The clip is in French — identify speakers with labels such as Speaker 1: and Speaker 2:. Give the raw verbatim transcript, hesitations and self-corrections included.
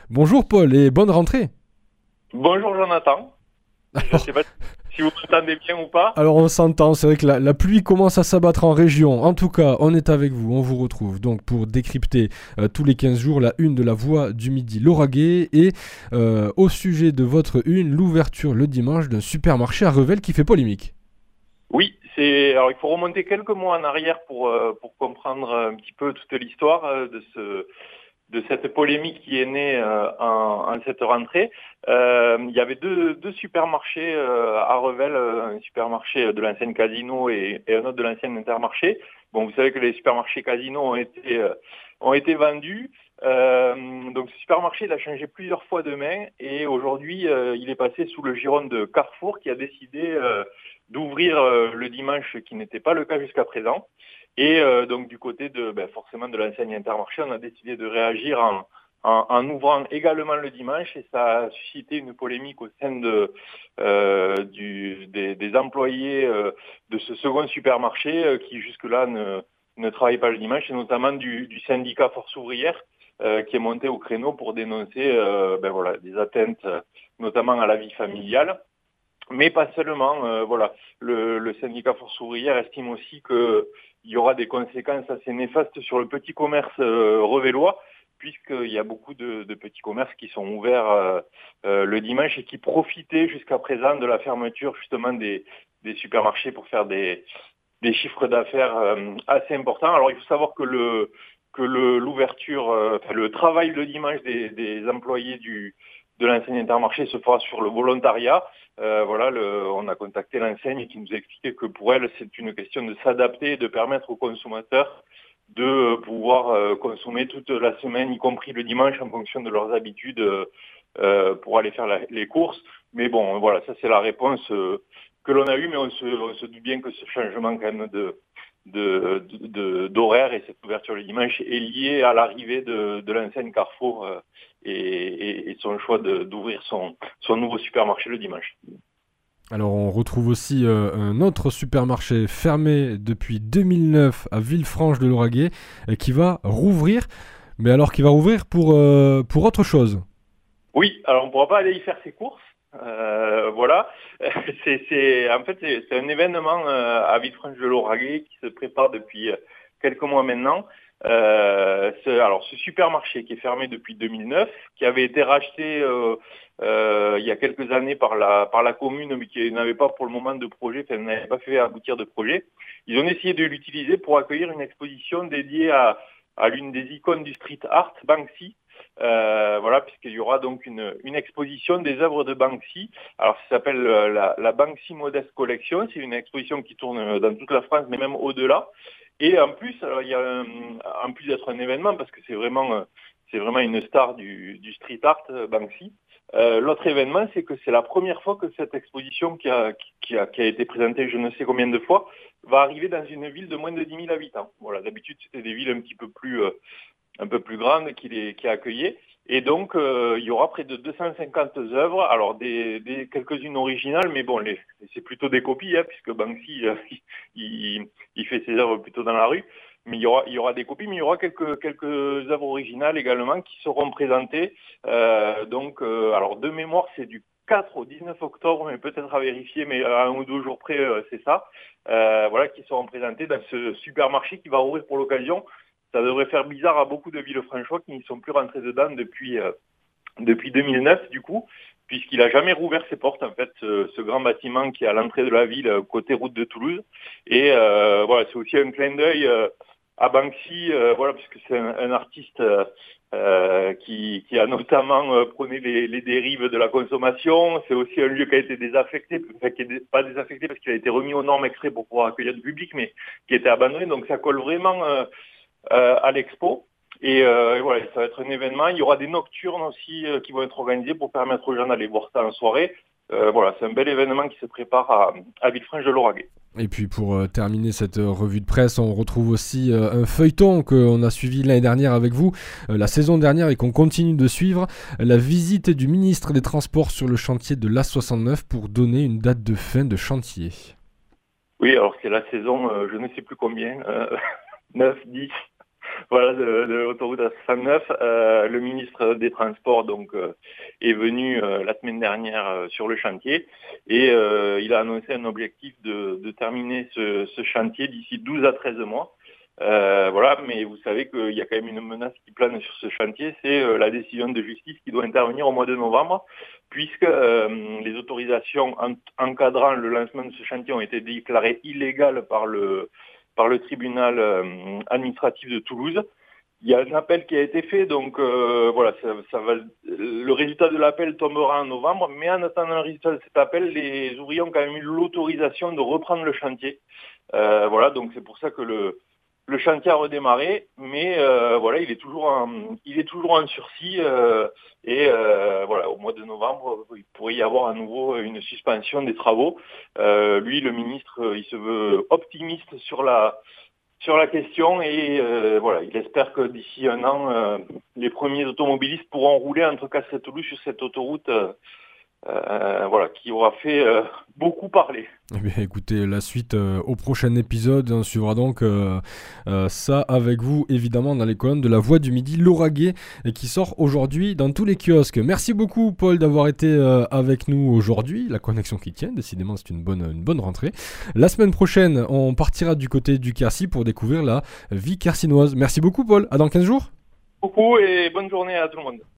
Speaker 1: Bonjour Paul et bonne rentrée.
Speaker 2: Bonjour Jonathan, je ne
Speaker 1: Alors,
Speaker 2: sais pas si vous m'entendez bien ou pas.
Speaker 1: alors on s'entend, c'est vrai que la, la pluie commence à s'abattre en région. En tout cas, on est avec vous, on vous retrouve donc pour décrypter euh, tous les quinze jours la une de la Voix du Midi Lauragais et euh, au sujet de votre une, l'ouverture le dimanche d'un supermarché à Revel qui fait polémique.
Speaker 2: Oui, c'est alors il faut remonter quelques mois en arrière pour euh, pour comprendre un petit peu toute l'histoire euh, de ce de cette polémique qui est née euh, en, en cette rentrée. Euh, il y avait deux, deux supermarchés euh, à Revel, euh, un supermarché de l'ancienne Casino et, et un autre de l'ancienne Intermarché. Bon, vous savez que les supermarchés Casino ont été euh, ont été vendus. Euh, donc ce supermarché il a changé plusieurs fois de main et aujourd'hui euh, il est passé sous le giron de Carrefour qui a décidé euh, d'ouvrir euh, le dimanche, ce qui n'était pas le cas jusqu'à présent. Et euh, donc du côté de ben, forcément de l'enseigne Intermarché, on a décidé de réagir en, en, en ouvrant également le dimanche et ça a suscité une polémique au sein de, euh, du, des, des employés euh, de ce second supermarché euh, qui jusque-là ne, ne travaillent pas le dimanche et notamment du, du syndicat Force ouvrière euh, qui est monté au créneau pour dénoncer euh, ben, voilà, des atteintes euh, notamment à la vie familiale. Mais pas seulement, euh, voilà. Le, le syndicat Force ouvrière estime aussi qu'il y aura des conséquences assez néfastes sur le petit commerce euh, revellois, puisqu'il y a beaucoup de, de petits commerces qui sont ouverts euh, euh, le dimanche et qui profitaient jusqu'à présent de la fermeture justement des, des supermarchés pour faire des, des chiffres d'affaires euh, assez importants. Alors il faut savoir que le que le l'ouverture, euh, enfin, le travail le dimanche des, des employés du de l'enseigne Intermarché se fera sur le volontariat. Euh, voilà, le, on a contacté l'enseigne qui nous a expliqué que pour elle, c'est une question de s'adapter et de permettre aux consommateurs de pouvoir euh, consommer toute la semaine, y compris le dimanche, en fonction de leurs habitudes euh, pour aller faire la, les courses. Mais bon, voilà, ça c'est la réponse euh, que l'on a eue, mais on se, on se doute bien que ce changement quand même de de, de, d'horaire et cette ouverture le dimanche est liée à l'arrivée de, de l'enseigne Carrefour euh, et, et, et son choix de, d'ouvrir son, son nouveau supermarché le dimanche.
Speaker 1: Alors on retrouve aussi euh, un autre supermarché fermé depuis deux mille neuf à Villefranche de Lauragais euh, qui va rouvrir, mais alors qui va rouvrir pour, euh, pour autre chose.
Speaker 2: Oui, alors on ne pourra pas aller y faire ses courses. Euh, voilà, c'est, c'est, en fait c'est, c'est un événement euh, à Villefranche-de-Lauragais qui se prépare depuis euh, quelques mois maintenant. Euh, ce, alors ce supermarché qui est fermé depuis deux mille neuf, qui avait été racheté euh, euh, il y a quelques années par la par la commune, mais qui n'avait pas pour le moment de projet, enfin n'avait pas fait aboutir de projet. Ils ont essayé de l'utiliser pour accueillir une exposition dédiée à à l'une des icônes du street art, Banksy. Euh, voilà, puisqu'il y aura donc une, une exposition des œuvres de Banksy. Alors, ça s'appelle euh, la, la Banksy Modest Collection. C'est une exposition qui tourne dans toute la France, mais même au-delà. Et en plus, alors, il y a un- en plus d'être un événement, parce que c'est vraiment, euh, c'est vraiment une star du, du street art, euh, Banksy. Euh, l'autre événement, c'est que c'est la première fois que cette exposition qui a, qui a, qui a été présentée je ne sais combien de fois va arriver dans une ville de moins de dix mille habitants. Voilà, d'habitude, c'était des villes un petit peu plus, euh, un peu plus grande qui les qui a accueilli. Et donc, euh, il y aura près de deux cent cinquante œuvres, alors des, des quelques-unes originales, mais bon, les, c'est plutôt des copies, hein, puisque Banksy, euh, il, il fait ses œuvres plutôt dans la rue. Mais il y aura, il y aura des copies, mais il y aura quelques, quelques œuvres originales également qui seront présentées. Euh, donc, euh, alors de mémoire, c'est du quatre au dix-neuf octobre, mais peut-être à vérifier, mais à un ou deux jours près, euh, c'est ça. Euh, voilà, qui seront présentées dans ce supermarché qui va rouvrir pour l'occasion. Ça devrait faire bizarre à beaucoup de Villefranchois qui n'y sont plus rentrés dedans depuis, euh, depuis deux mille neuf, du coup, puisqu'il n'a jamais rouvert ses portes, en fait, ce, ce grand bâtiment qui est à l'entrée de la ville, euh, côté route de Toulouse. Et euh, voilà, c'est aussi un clin d'œil euh, à Banksy, euh, voilà, puisque c'est un, un artiste euh, euh, qui, qui a notamment euh, prôné les, les dérives de la consommation. C'est aussi un lieu qui a été désaffecté, enfin, qui n'est pas désaffecté parce qu'il a été remis aux normes exprès pour pouvoir accueillir du public, mais qui était abandonné. Donc ça colle vraiment euh, euh, à l'expo. Et, euh, et voilà, ça va être un événement. Il y aura des nocturnes aussi euh, qui vont être organisées pour permettre aux gens d'aller voir ça en soirée. Euh, voilà, c'est un bel événement qui se prépare à, à Villefranche-de-Lauragais.
Speaker 1: Et puis pour euh, terminer cette euh, revue de presse, on retrouve aussi euh, un feuilleton qu'on a suivi l'année dernière avec vous, euh, la saison dernière et qu'on continue de suivre, la visite du ministre des Transports sur le chantier de l'A soixante-neuf pour donner une date de fin de chantier.
Speaker 2: Oui, alors c'est la saison, euh, je ne sais plus combien, euh, neuf, dix. voilà, de, de l'autoroute A soixante-neuf. Euh, le ministre des Transports donc euh, est venu euh, la semaine dernière euh, sur le chantier et euh, il a annoncé un objectif de, de terminer ce, ce chantier d'ici douze à treize mois. Euh, voilà, mais vous savez qu'il y a quand même une menace qui plane sur ce chantier, c'est euh, la décision de justice qui doit intervenir au mois de novembre, puisque euh, les autorisations en, encadrant le lancement de ce chantier ont été déclarées illégales par le par le tribunal euh, administratif de Toulouse. Il y a un appel qui a été fait, donc euh, voilà, ça, ça va, le résultat de l'appel tombera en novembre, mais en attendant le résultat de cet appel, les ouvriers ont quand même eu l'autorisation de reprendre le chantier. Euh, voilà, donc c'est pour ça que le Le chantier a redémarré, mais euh, voilà, il est toujours en, il est toujours en sursis euh, et euh, voilà, au mois de novembre, il pourrait y avoir à nouveau une suspension des travaux. Euh, lui, le ministre, il se veut optimiste sur la sur la question et euh, voilà, il espère que d'ici un an, euh, les premiers automobilistes pourront rouler entre Castres et Toulouse sur cette autoroute. Euh, Euh, voilà, qui aura fait euh, beaucoup parler.
Speaker 1: Eh bien, écoutez, la suite euh, au prochain épisode. On suivra donc euh, euh, ça avec vous, évidemment, dans les colonnes de La Voix du Midi, Lauragais, et qui sort aujourd'hui dans tous les kiosques. Merci beaucoup, Paul, d'avoir été euh, avec nous aujourd'hui. La connexion qui tient, décidément, c'est une bonne, une bonne rentrée. La semaine prochaine, on partira du côté du Quercy pour découvrir la vie quercinoise. Merci beaucoup, Paul. À dans quinze jours.
Speaker 2: Beaucoup et bonne journée à tout le monde.